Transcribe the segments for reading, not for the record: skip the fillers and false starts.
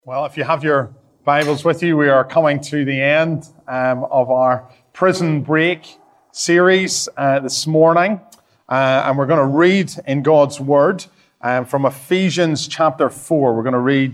Well, if you have your Bibles with you, we are coming to the end of our prison break series this morning. And we're going to read in God's Word from Ephesians chapter 4. We're going to read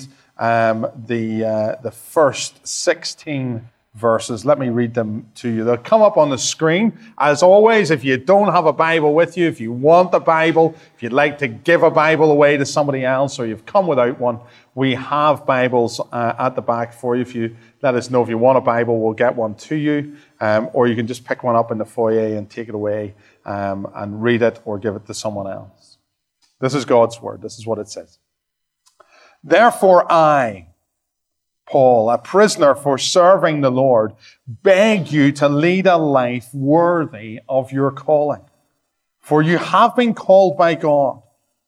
the first 16 verses. Let me read them to you. They'll come up on the screen. As always, if you don't have a Bible with you, if you want a Bible, if you'd like to give a Bible away to somebody else, or you've come without one, we have Bibles at the back for you. If you let us know if you want a Bible, we'll get one to you. Or you can just pick one up in the foyer and take it away and read it or give it to someone else. This is God's Word. This is what it says. Therefore I, Paul, a prisoner for serving the Lord, beg you to lead a life worthy of your calling. For you have been called by God.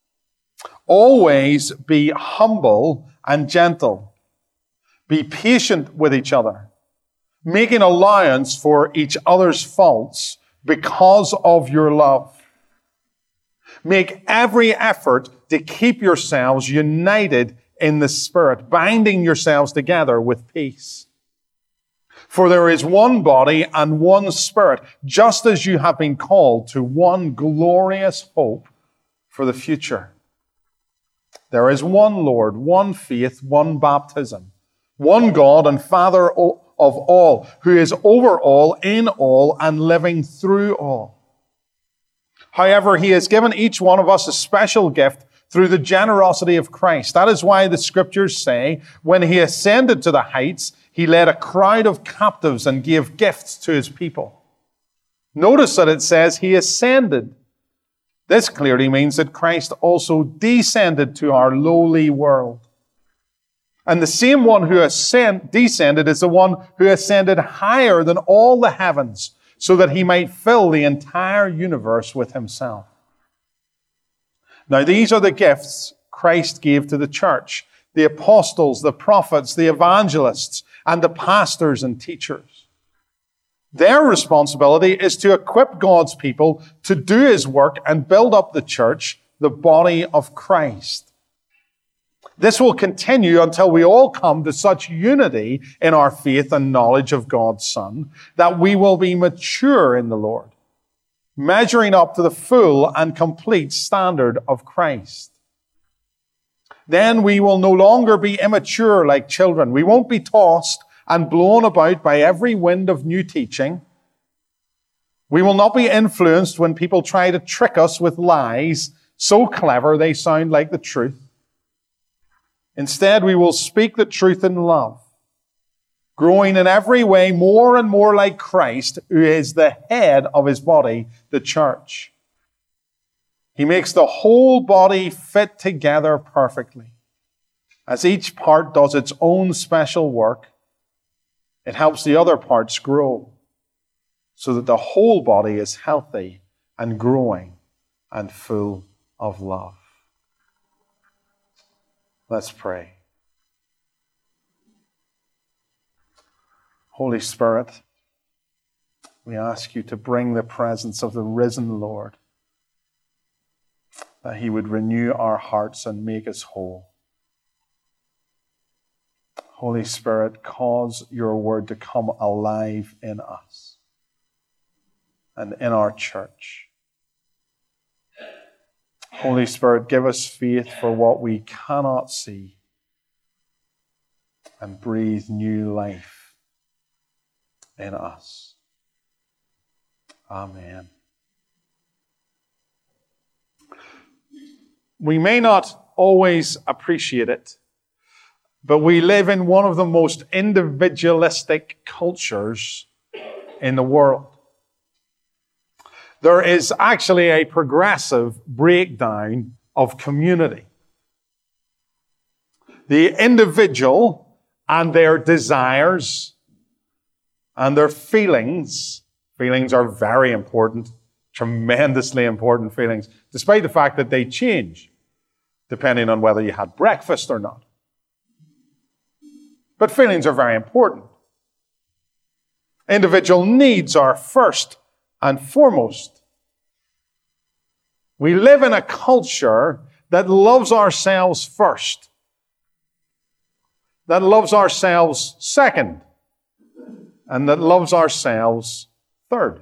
Always be humble and gentle. Be patient with each other, making allowance for each other's faults because of your love. Make every effort to keep yourselves united in the Spirit, binding yourselves together with peace. For there is one body and one Spirit, just as you have been called to one glorious hope for the future. There is one Lord, one faith, one baptism, one God and Father of all, who is over all, in all, and living through all. However, He has given each one of us a special gift through the generosity of Christ. That is why the Scriptures say, when He ascended to the heights, He led a crowd of captives and gave gifts to His people. Notice that it says He ascended. This clearly means that Christ also descended to our lowly world. And the same one who descended is the one who ascended higher than all the heavens, so that He might fill the entire universe with Himself. Now, these are the gifts Christ gave to the church: the apostles, the prophets, the evangelists, and the pastors and teachers. Their responsibility is to equip God's people to do His work and build up the church, the body of Christ. This will continue until we all come to such unity in our faith and knowledge of God's Son that we will be mature in the Lord, measuring up to the full and complete standard of Christ. Then we will no longer be immature like children. We won't be tossed and blown about by every wind of new teaching. We will not be influenced when people try to trick us with lies so clever they sound like the truth. Instead, we will speak the truth in love, growing in every way more and more like Christ, who is the head of His body, the church. He makes the whole body fit together perfectly. As each part does its own special work, it helps the other parts grow, so that the whole body is healthy and growing and full of love. Let's pray. Holy Spirit, we ask you to bring the presence of the risen Lord, that He would renew our hearts and make us whole. Holy Spirit, cause your word to come alive in us and in our church. Holy Spirit, give us faith for what we cannot see and breathe new life in us. Amen. We may not always appreciate it, but we live in one of the most individualistic cultures in the world. There is actually a progressive breakdown of community. The individual and their desires and their feelings are very important, tremendously important feelings, despite the fact that they change depending on whether you had breakfast or not. But feelings are very important. Individual needs are first and foremost. We live in a culture that loves ourselves first. that loves ourselves second, and that loves ourselves third.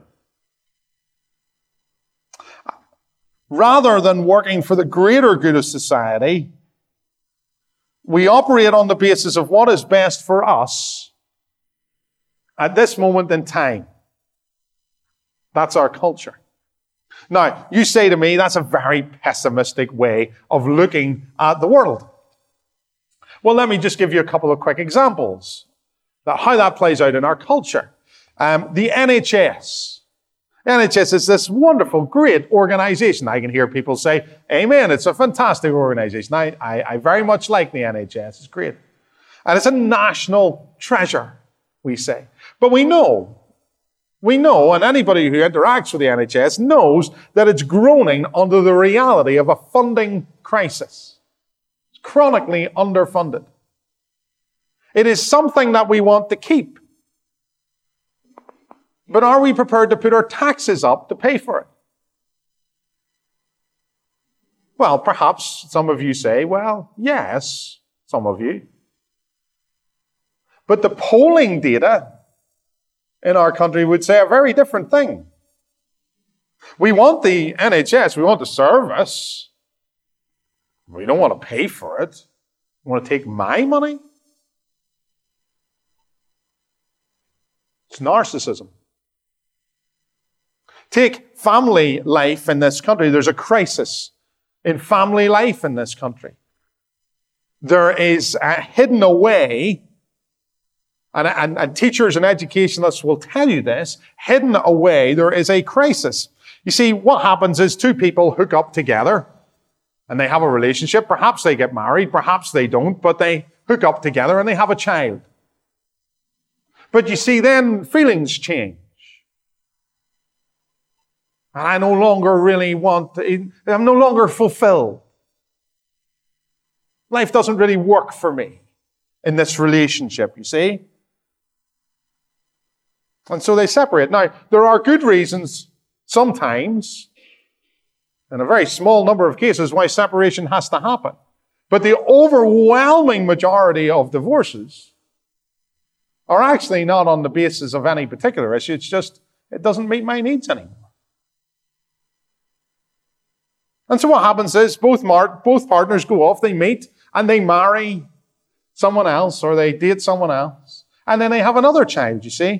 Rather than working for the greater good of society, we operate on the basis of what is best for us at this moment in time. That's our culture. Now, you say to me, that's a very pessimistic way of looking at the world. Well, let me just give you a couple of quick examples of how that plays out in our culture. The NHS. The NHS is this wonderful, great organization. I can hear people say, amen, it's a fantastic organization. I very much like the NHS. It's great. And it's a national treasure, we say. But we know, and anybody who interacts with the NHS knows that it's groaning under the reality of a funding crisis. It's chronically underfunded. It is something that we want to keep. But are we prepared to put our taxes up to pay for it? Well, perhaps some of you say, well, yes, some of you. But the polling data in our country would say a very different thing. We want the NHS, we want the service. We don't want to pay for it. We want to take my money? It's narcissism. Take family life in this country. There's a crisis in family life in this country. There is hidden away, and teachers and educationalists will tell you this, hidden away, there is a crisis. You see, what happens is two people hook up together, and they have a relationship. Perhaps they get married, perhaps they don't, but they hook up together and they have a child. But you see, then feelings change. And I no longer really I'm no longer fulfilled. Life doesn't really work for me in this relationship, you see. And so they separate. Now, there are good reasons sometimes, in a very small number of cases, why separation has to happen. But the overwhelming majority of divorces are actually not on the basis of any particular issue. It's just, it doesn't meet my needs anymore. And so what happens is both partners go off, they meet, and they marry someone else, or they date someone else. And then they have another child, you see.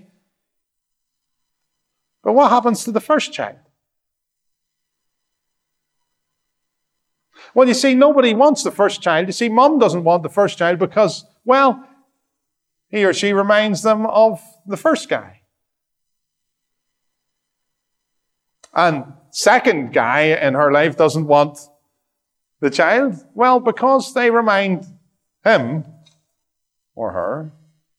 But what happens to the first child? Well, you see, nobody wants the first child. You see, mom doesn't want the first child because, well, he or she reminds them of the first guy. And second guy in her life doesn't want the child. Well, because they remind him or her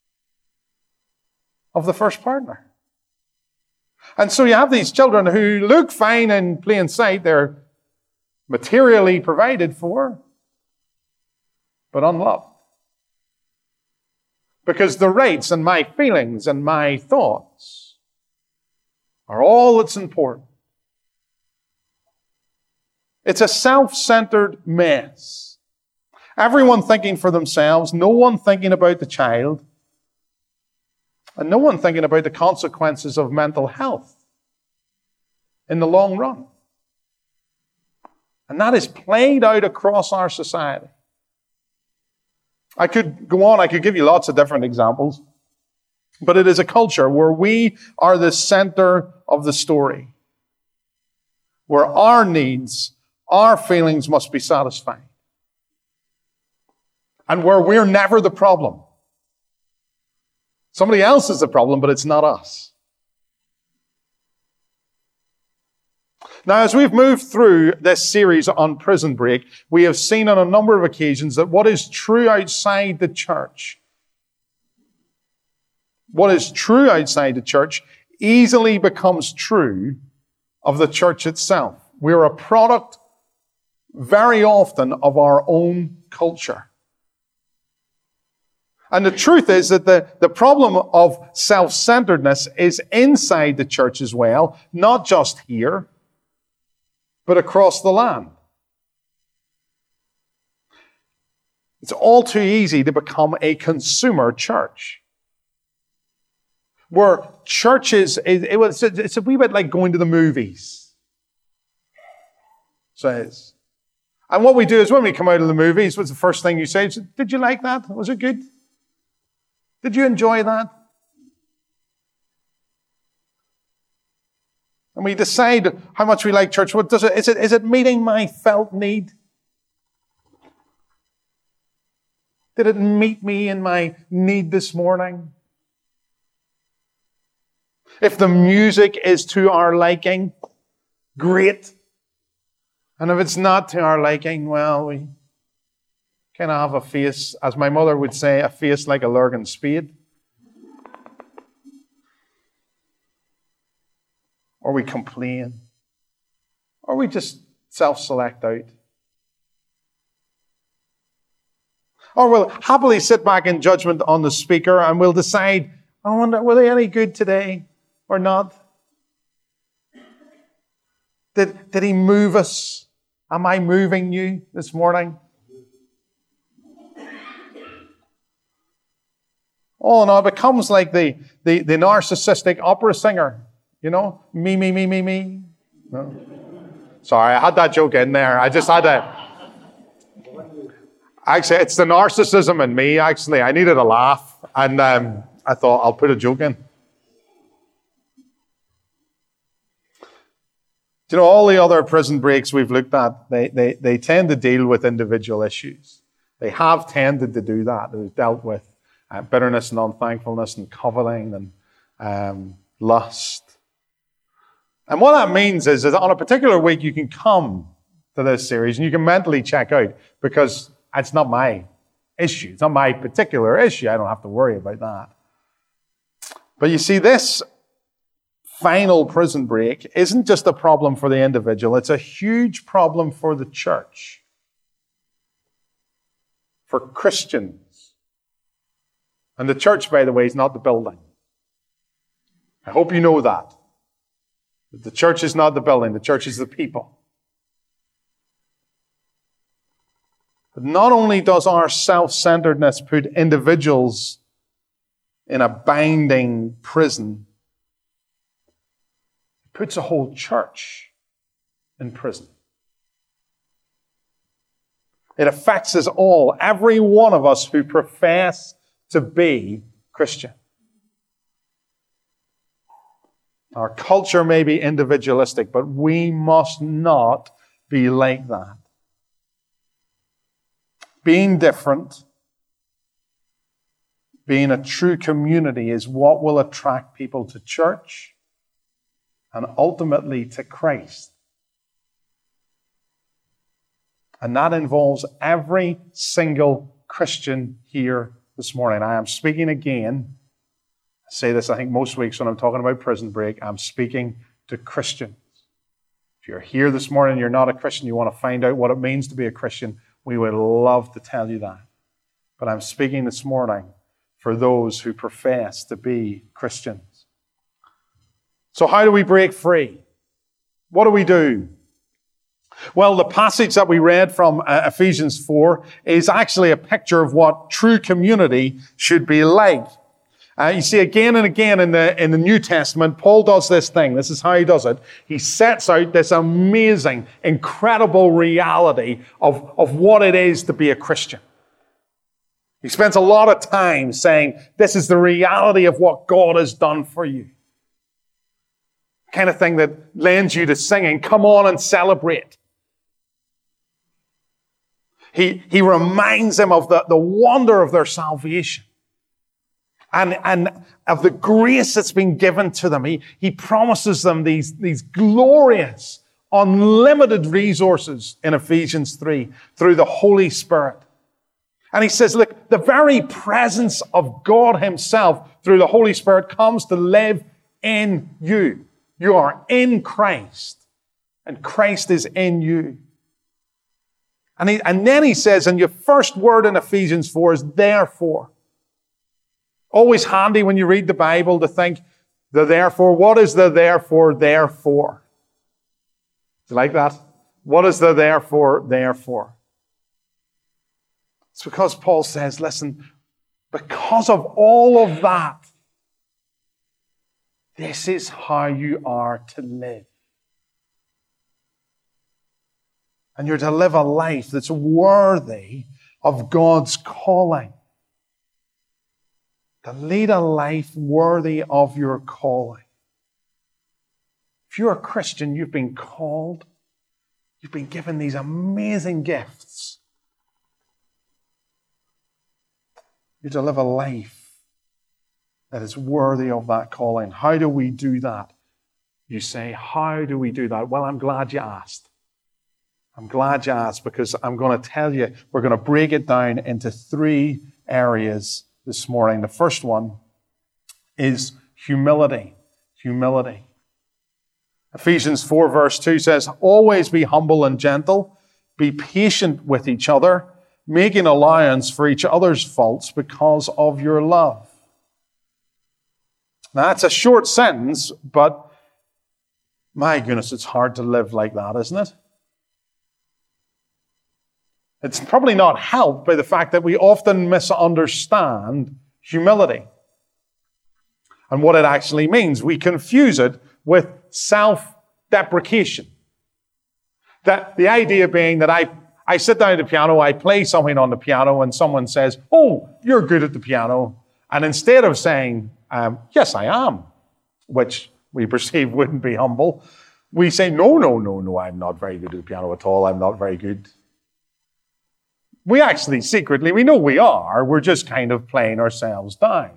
of the first partner. And so you have these children who look fine in plain sight. They're materially provided for, but unloved. Because the rights and my feelings and my thoughts are all that's important. It's a self-centered mess. Everyone thinking for themselves, no one thinking about the child, and no one thinking about the consequences of mental health in the long run. And that is played out across our society. I could go on, I could give you lots of different examples, but it is a culture where we are the center of the story, where our needs, our feelings must be satisfied, and where we're never the problem. Somebody else is the problem, but it's not us. Now, as we've moved through this series on Prison Break, we have seen on a number of occasions that what is true outside the church, easily becomes true of the church itself. We're a product very often of our own culture. And the truth is that the problem of self-centeredness is inside the church as well, not just here, but across the land. It's all too easy to become a consumer church. Where churches, it's a wee bit like going to the movies. Says. And what we do is when we come out of the movies, what's the first thing you say? Did you like that? Was it good? Did you enjoy that? And we decide how much we like church. What does it? Is it meeting my felt need? Did it meet me in my need this morning? If the music is to our liking, great. And if it's not to our liking, well, we kind of have a face, as my mother would say, a face like a Lurgan spade. Or we complain. Or we just self-select out. Or we'll happily sit back in judgment on the speaker and we'll decide, I wonder, were they any good today or not? Did he move us? Am I moving you this morning? All in all, it becomes like the narcissistic opera singer. You know? Me, me, me, me, me. No. Sorry, I had that joke in there. I just had to... Actually, it's the narcissism in me, actually. I needed a laugh. And I thought, I'll put a joke in. Do you know, all the other prison breaks we've looked at, they tend to deal with individual issues. They have tended to do that. They've dealt with bitterness and unthankfulness and coveting and lust. And what that means is that on a particular week, you can come to this series and you can mentally check out because it's not my issue. It's not my particular issue. I don't have to worry about that. But you see, this final prison break isn't just a problem for the individual. It's a huge problem for the church. For Christians. And the church, by the way, is not the building. I hope you know that. The church is not the building. The church is the people. But not only does our self-centeredness put individuals in a binding prison, it puts a whole church in prison. It affects us all, every one of us who profess to be Christian. Our culture may be individualistic, but we must not be like that. Being different, being a true community is what will attract people to church and ultimately to Christ. And that involves every single Christian here this morning. I am speaking again. I say this, I think, most weeks when I'm talking about prison break. I'm speaking to Christians. If you're here this morning and you're not a Christian, you want to find out what it means to be a Christian, we would love to tell you that. But I'm speaking this morning for those who profess to be Christians. So how do we break free? What do we do? Well, the passage that we read from Ephesians 4 is actually a picture of what true community should be like. You see, again and again in the New Testament, Paul does this thing. This is how he does it. He sets out this amazing, incredible reality of what it is to be a Christian. He spends a lot of time saying, this is the reality of what God has done for you. Kind of thing that lends you to singing, come on and celebrate. He reminds them of the wonder of their salvation. And of the grace that's been given to them. He promises them these glorious, unlimited resources in Ephesians 3 through the Holy Spirit. And he says, look, the very presence of God himself through the Holy Spirit comes to live in you. You are in Christ, and Christ is in you. And then he says, and your first word in Ephesians 4 is therefore. Always handy when you read the Bible to think, the therefore, what is the therefore, therefore? Do you like that? What is the therefore, therefore? It's because Paul says, listen, because of all of that, this is how you are to live. And you're to live a life that's worthy of God's calling. To lead a life worthy of your calling. If you're a Christian, you've been called. You've been given these amazing gifts. You're to live a life that is worthy of that calling. How do we do that? You say, how do we do that? Well, I'm glad you asked. I'm glad you asked, because I'm going to tell you, we're going to break it down into 3 areas this morning. The first one is humility. Humility. Ephesians 4 verse 2 says, always be humble and gentle, be patient with each other, making allowance for each other's faults because of your love. Now, that's a short sentence, but my goodness, it's hard to live like that, isn't it? It's probably not helped by the fact that we often misunderstand humility and what it actually means. We confuse it with self-deprecation. That the idea being that I sit down at the piano, I play something on the piano, and someone says, oh, you're good at the piano. And instead of saying, yes, I am, which we perceive wouldn't be humble, we say, no, I'm not very good at the piano at all. I'm not very good. We actually secretly, we know we are. We're just kind of playing ourselves down.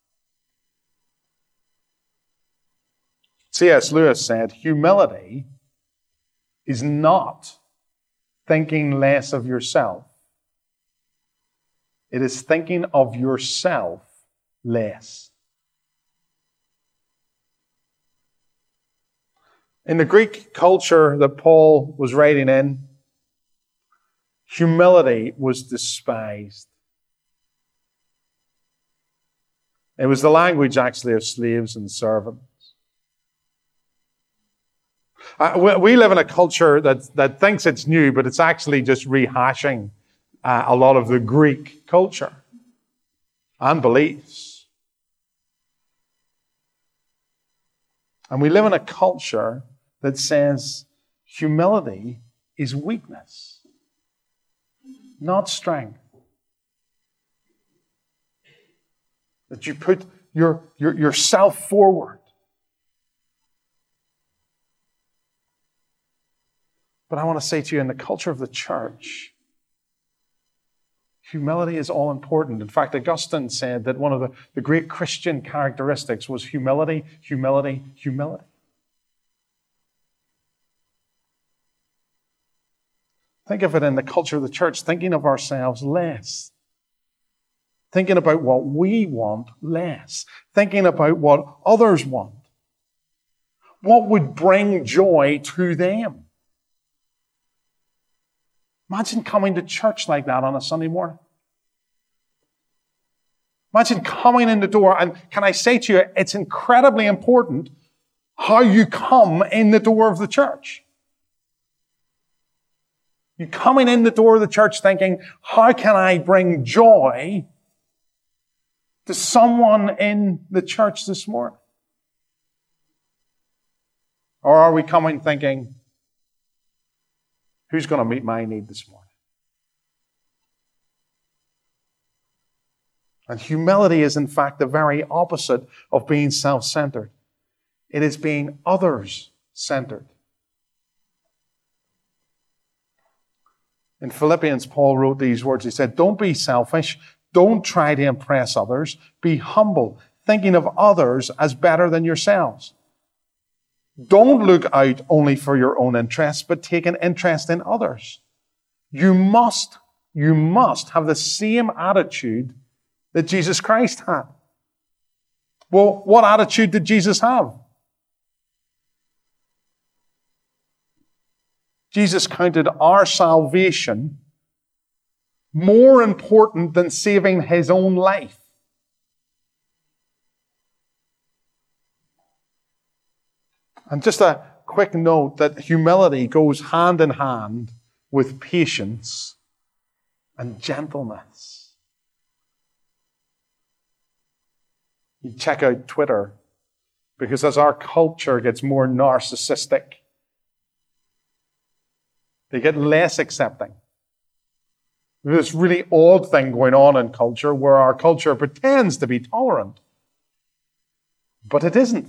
C.S. Lewis said, humility is not thinking less of yourself. It is thinking of yourself less. In the Greek culture that Paul was writing in, humility was despised. It was the language actually of slaves and servants. We live in a culture that thinks it's new, but it's actually just rehashing a lot of the Greek culture and beliefs. And we live in a culture that says humility is weakness, not strength. That you put yourself forward. But I want to say to you, in the culture of the church, humility is all important. In fact, Augustine said that one of the great Christian characteristics was humility, humility, humility. Think of it in the culture of the church, thinking of ourselves less. Thinking about what we want less. Thinking about what others want. What would bring joy to them? Imagine coming to church like that on a Sunday morning. Imagine coming in the door, and can I say to you, it's incredibly important how you come in the door of the church. You're coming in the door of the church thinking, how can I bring joy to someone in the church this morning? Or are we coming thinking, who's going to meet my need this morning? And humility is, in fact, the very opposite of being self-centered. It is being others-centered. In Philippians, Paul wrote these words. He said, don't be selfish. Don't try to impress others. Be humble, thinking of others as better than yourselves. Don't look out only for your own interests, but take an interest in others. You must have the same attitude that Jesus Christ had. Well, what attitude did Jesus have? Jesus counted our salvation more important than saving his own life. And just a quick note that humility goes hand in hand with patience and gentleness. You check out Twitter, because as our culture gets more narcissistic, they get less accepting. There's this really odd thing going on in culture where our culture pretends to be tolerant, but it isn't.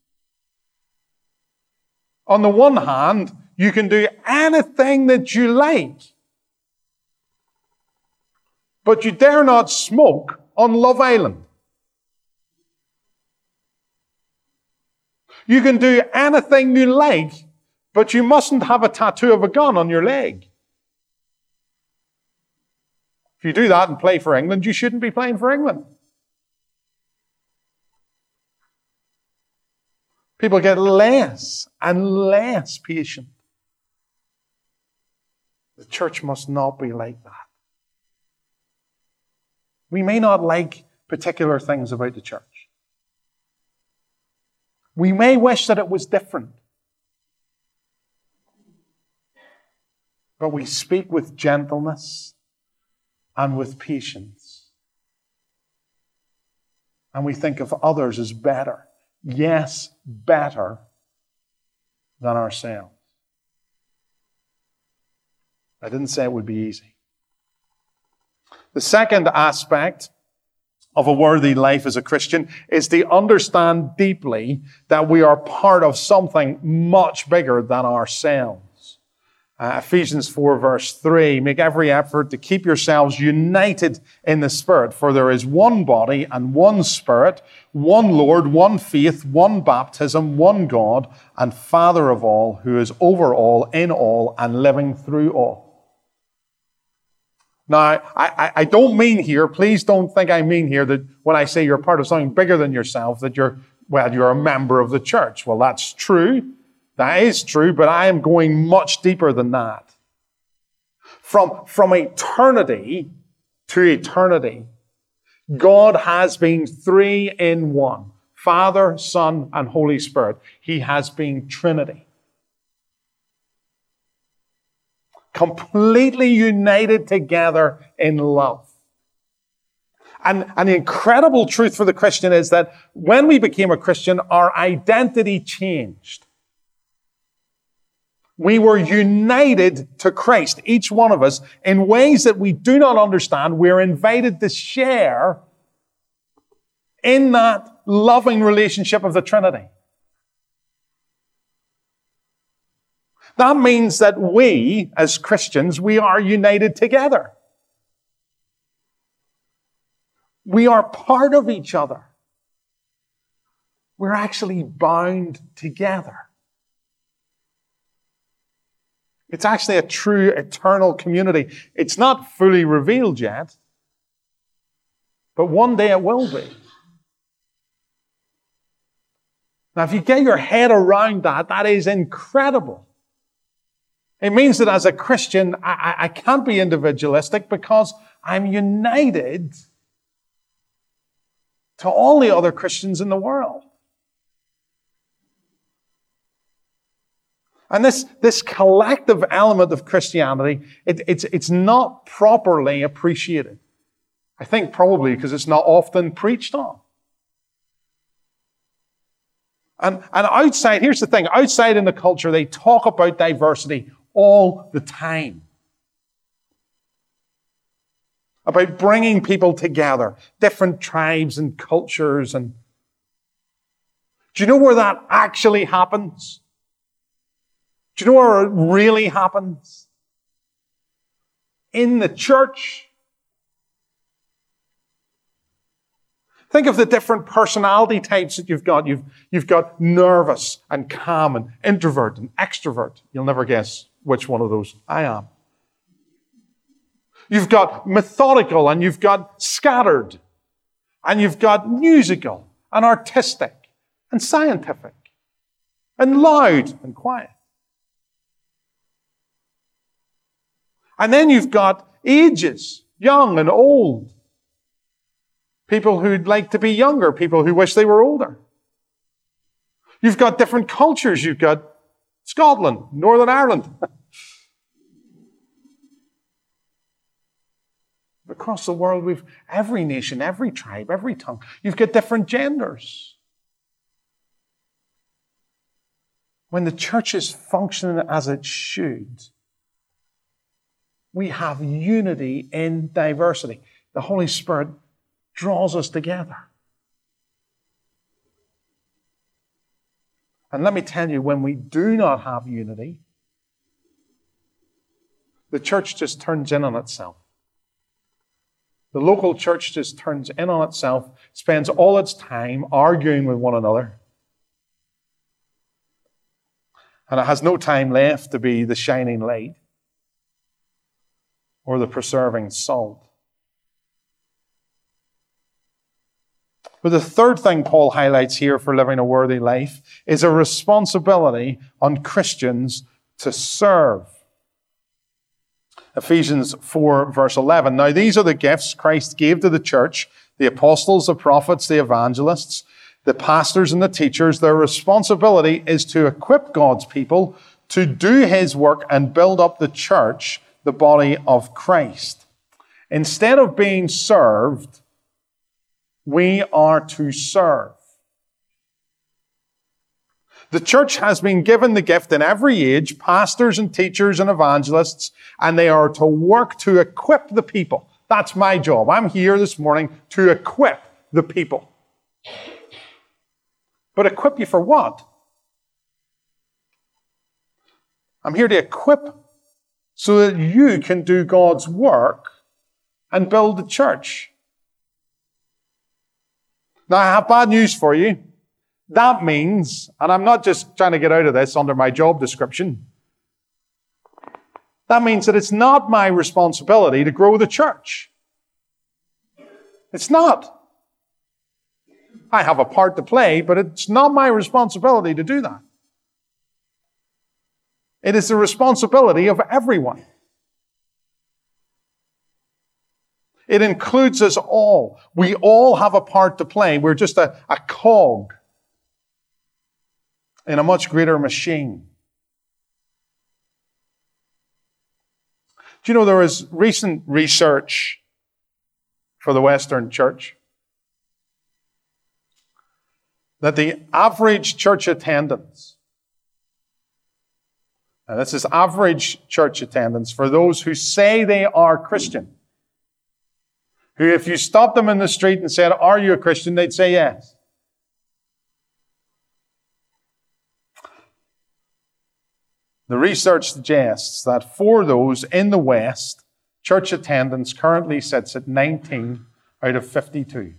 On the one hand, you can do anything that you like, but you dare not smoke on Love Island. You can do anything you like, but you mustn't have a tattoo of a gun on your leg. If you do that and play for England, you shouldn't be playing for England. People get less and less patient. The church must not be like that. We may not like particular things about the church. We may wish that it was different. But we speak with gentleness and with patience. And we think of others as better. Yes, better than ourselves. I didn't say it would be easy. The second aspect of a worthy life as a Christian is to understand deeply that we are part of something much bigger than ourselves. Ephesians 4 verse 3, make every effort to keep yourselves united in the Spirit, for there is one body and one Spirit, one Lord, one faith, one baptism, one God, and Father of all, who is over all, in all, and living through all. Now, I don't mean here, please don't think I mean here that when I say you're part of something bigger than yourself, that you're a member of the church. Well, that's true. That is true, but I am going much deeper than that. From eternity to eternity, God has been three in one. Father, Son, and Holy Spirit. He has been Trinity. Completely united together in love. And the incredible truth for the Christian is that when we became a Christian, our identity changed. We were united to Christ, each one of us, in ways that we do not understand. We're invited to share in that loving relationship of the Trinity. That means that we, as Christians, we are united together. We are part of each other. We're actually bound together. It's actually a true eternal community. It's not fully revealed yet, but one day it will be. Now, if you get your head around that, that is incredible. It means that as a Christian, I can't be individualistic because I'm united to all the other Christians in the world. And this collective element of Christianity, it's not properly appreciated. I think probably because it's not often preached on. And outside, here's the thing, outside in the culture, they talk about diversity all the time. About bringing people together, different tribes and cultures. And do you know where that actually happens? Do you know where it really happens? In the church. Think of the different personality types that you've got. You've got nervous and calm and introvert and extrovert. You'll never guess which one of those I am. You've got methodical and you've got scattered. And you've got musical and artistic and scientific and loud and quiet. And then you've got ages, young and old. People who'd like to be younger, people who wish they were older. You've got different cultures. You've got Scotland, Northern Ireland. Across the world, we've every nation, every tribe, every tongue. You've got different genders. When the church is functioning as it should, we have unity in diversity. The Holy Spirit draws us together. And let me tell you, when we do not have unity, the church just turns in on itself. The local church just turns in on itself, spends all its time arguing with one another. And it has no time left to be the shining light or the preserving salt. But the third thing Paul highlights here for living a worthy life is a responsibility on Christians to serve. Ephesians 4, verse 11. Now these are the gifts Christ gave to the church, the apostles, the prophets, the evangelists, the pastors and the teachers. Their responsibility is to equip God's people to do His work and build up the church, the body of Christ. Instead of being served, we are to serve. The church has been given the gift in every age, pastors and teachers and evangelists, and they are to work to equip the people. That's my job. I'm here this morning to equip the people. But equip you for what? I'm here to equip so that you can do God's work and build the church. Now, I have bad news for you. That means, and I'm not just trying to get out of this under my job description, that means that it's not my responsibility to grow the church. It's not. I have a part to play, but it's not my responsibility to do that. It is the responsibility of everyone. It includes us all. We all have a part to play. We're just a cog in a much greater machine. Do you know there is recent research for the Western Church that the average church attendance, and this is average church attendance for those who say they are Christian, who if you stopped them in the street and said, "Are you a Christian?" they'd say yes. The research suggests that for those in the West, church attendance currently sits at 19 out of 52.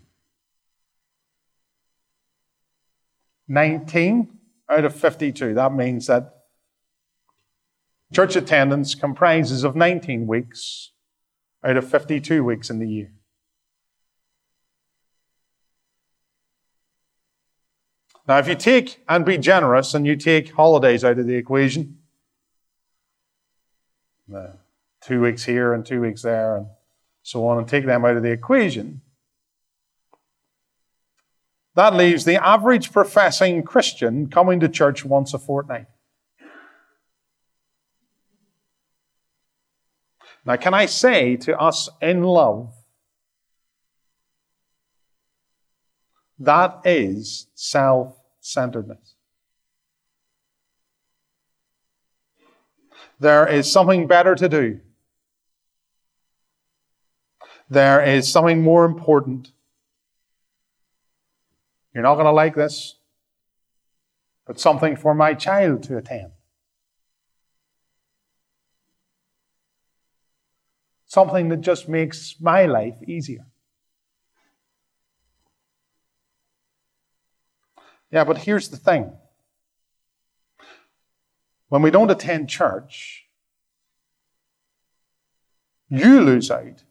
19 out of 52. That means that church attendance comprises of 19 weeks out of 52 weeks in the year. Now, if you take and be generous and you take holidays out of the equation, 2 weeks here and 2 weeks there and so on, and take them out of the equation, that leaves the average professing Christian coming to church once a fortnight. Now, can I say to us in love, that is self-centeredness. There is something better to do. There is something more important. You're not going to like this, but something for my child to attend. Something that just makes my life easier. Yeah, but here's the thing. When we don't attend church, you lose out.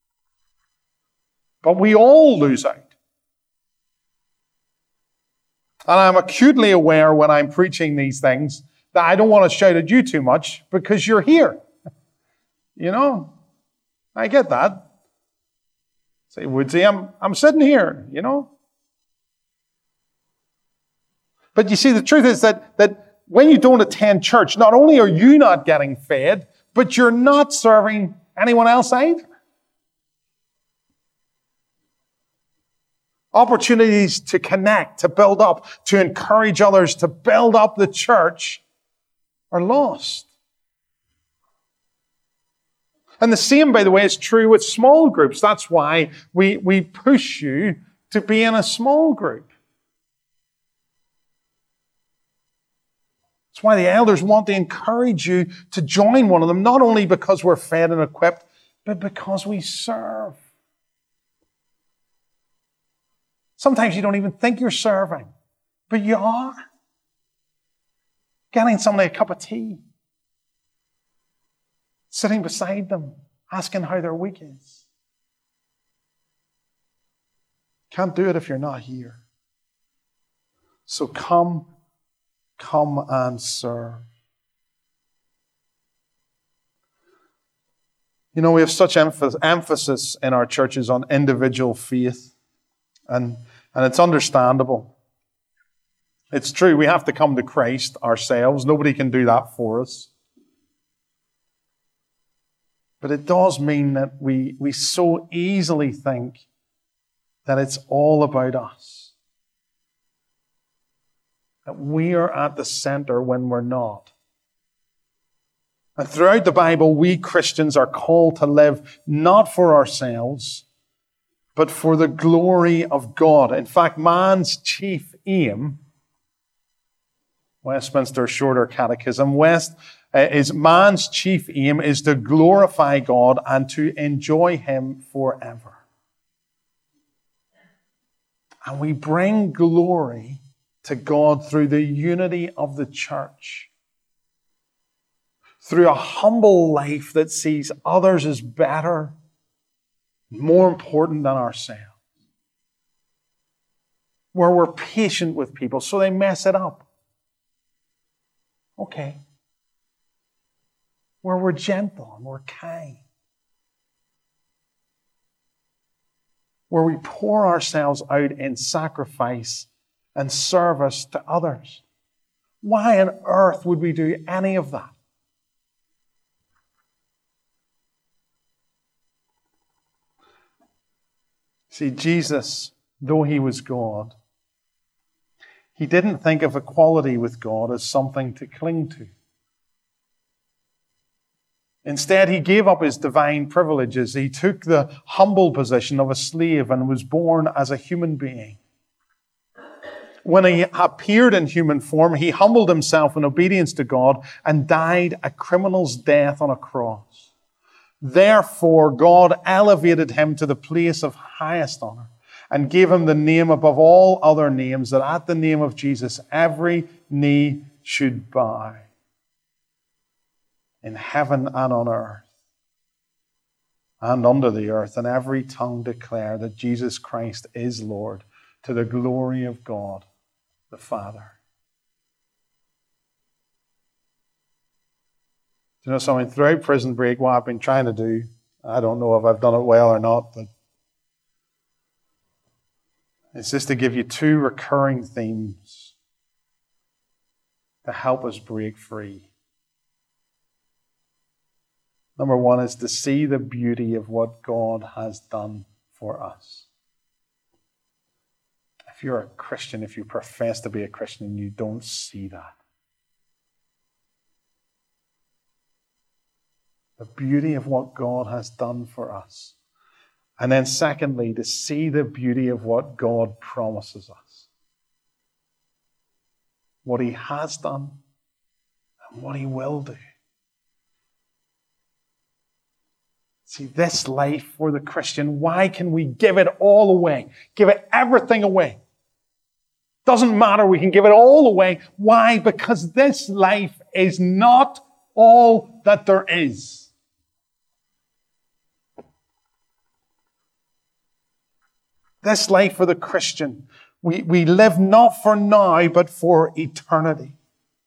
But we all lose out. And I'm acutely aware when I'm preaching these things that I don't want to shout at you too much because you're here. You know? I get that. Say, Woodsy, I'm sitting here, you know? But you see, the truth is that when you don't attend church, not only are you not getting fed, but you're not serving anyone else either. Opportunities to connect, to build up, to encourage others, to build up the church are lost. And the same, by the way, is true with small groups. That's why we push you to be in a small group. That's why the elders want to encourage you to join one of them, not only because we're fed and equipped, but because we serve. Sometimes you don't even think you're serving, but you are. Getting somebody a cup of tea. Sitting beside them, asking how their week is. Can't do it if you're not here. So come and serve. You know, we have such emphasis in our churches on individual faith, and it's understandable. It's true, we have to come to Christ ourselves. Nobody can do that for us. But it does mean that we so easily think that it's all about us. That we are at the center when we're not. And throughout the Bible, we Christians are called to live not for ourselves, but for the glory of God. In fact, man's chief aim, Westminster Shorter Catechism, man's chief aim is to glorify God and to enjoy Him forever. And we bring glory to God through the unity of the church, through a humble life that sees others as better, more important than ourselves, where we're patient with people so they mess it up. Okay. Where we're gentle and we're kind. Where we pour ourselves out in sacrifice and service to others. Why on earth would we do any of that? See, Jesus, though He was God, He didn't think of equality with God as something to cling to. Instead, He gave up His divine privileges. He took the humble position of a slave and was born as a human being. When He appeared in human form, He humbled Himself in obedience to God and died a criminal's death on a cross. Therefore, God elevated Him to the place of highest honor and gave Him the name above all other names, that at the name of Jesus every knee should bow, in heaven and on earth and under the earth, and every tongue declare that Jesus Christ is Lord, to the glory of God the Father. Do you know something? Throughout Prison Break, what I've been trying to do, I don't know if I've done it well or not, but it's just to give you two recurring themes to help us break free. Number one is to see the beauty of what God has done for us. If you're a Christian, if you profess to be a Christian and you don't see that, the beauty of what God has done for us. And then secondly, to see the beauty of what God promises us. What He has done and what He will do. See, this life for the Christian, why can we give it all away? Give it everything away. Doesn't matter, we can give it all away. Why? Because this life is not all that there is. This life for the Christian, we live not for now, but for eternity.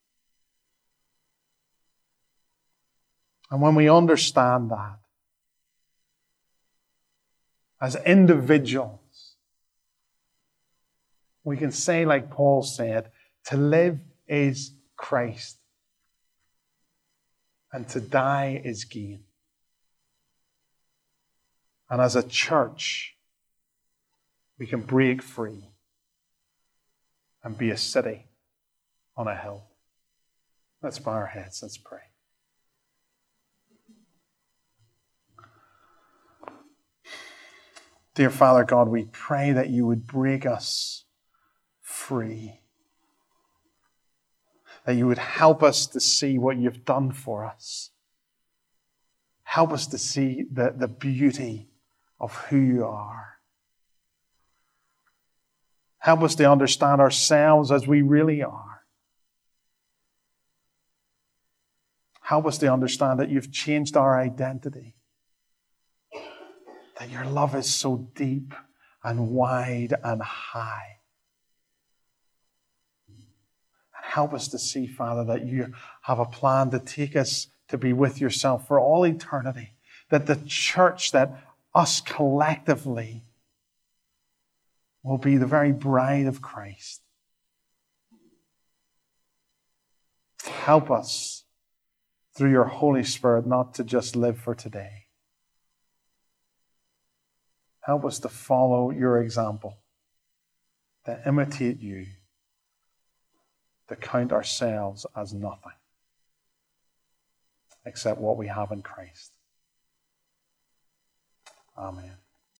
And when we understand that, as individuals, we can say, like Paul said, to live is Christ, and to die is gain. And as a church, we can break free and be a city on a hill. Let's bow our heads. Let's pray. Dear Father God, we pray that you would break us free. That you would help us to see what you've done for us. Help us to see the beauty of who you are. Help us to understand ourselves as we really are. Help us to understand that you've changed our identity. That your love is so deep and wide and high. And help us to see, Father, that you have a plan to take us to be with yourself for all eternity. That the church, that us collectively, will be the very bride of Christ. Help us, through your Holy Spirit, not to just live for today. Help us to follow your example, to imitate you, to count ourselves as nothing except what we have in Christ. Amen.